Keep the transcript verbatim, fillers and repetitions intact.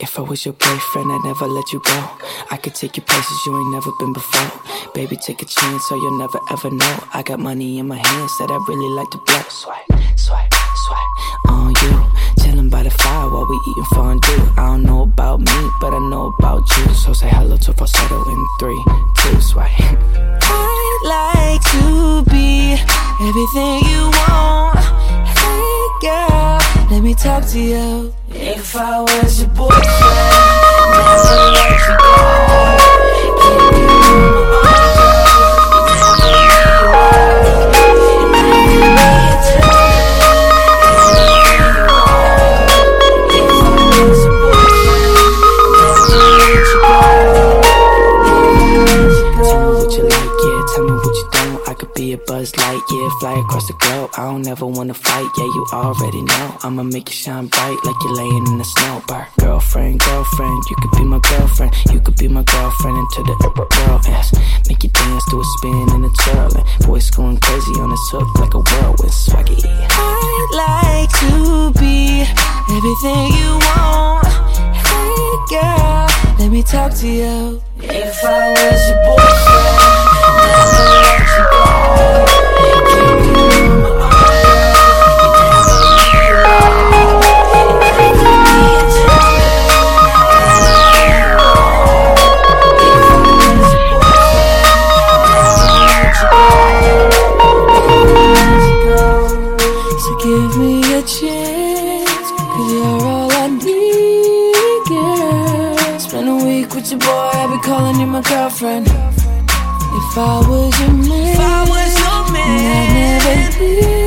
If I was your boyfriend, I'd never let you go. I could take you places you ain't never been before. Baby, take a chance so you'll never ever know. I got money in my hands that I really like to blow. Swipe, swipe, swipe on you. Chillin' by the fire while we eatin' fondue. I don't know about me, but I know about you. So say hello to falsetto in three, two, swipe. I'd like to be everything you want. Hey girl, let me talk to you. If I was your boyfriend, never let you go. Give you my be a Buzz Lightyear, fly across the globe. I don't ever wanna fight, yeah, you already know. I'ma make you shine bright like you're laying in the snow. Bar. Girlfriend, girlfriend, you could be my girlfriend. You could be my girlfriend until the world ends. Make you dance to a spin and a twirl, and voice going crazy on this hook like a whirlwind. Swaggy. I'd like to be everything you want. Hey girl, let me talk to you. If I was your boyfriend, never let you go. Give you my all. So give me a chance, 'cause you're all I need, girl. Spend a week with your boy, I'll be calling you my girlfriend. If I was your man, if I was your man, I'd never leave.